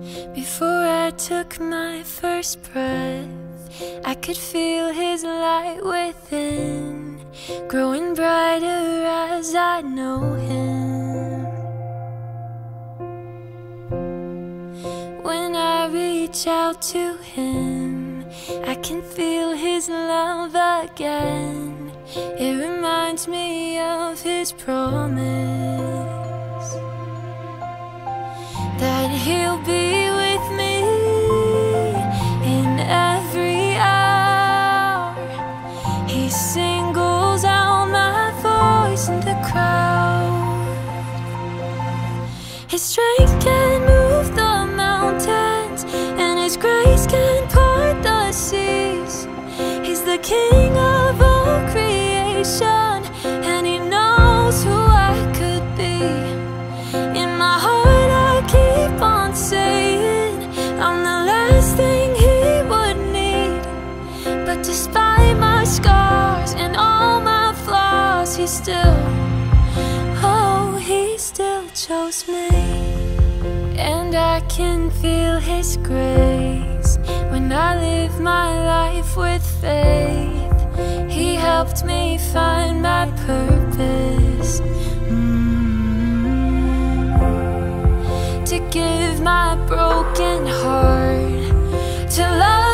Before I took my first breath, I could feel his light within, growing brighter as I know him. When I reach out to him, I can feel his love again. It reminds me of his promise that he'll be with me in every hour. He singles out my voice in the crowd. His strength can move the mountains, and his grace can part the seas. He's the King of all creation, and he knows who I could be. In my heart I keep on saying I'm the last thing he would need. But despite my scars and all my flaws, he still chose me. And I can feel his grace when I live my life with faith. He helped me find my purpose, to give my broken heart to love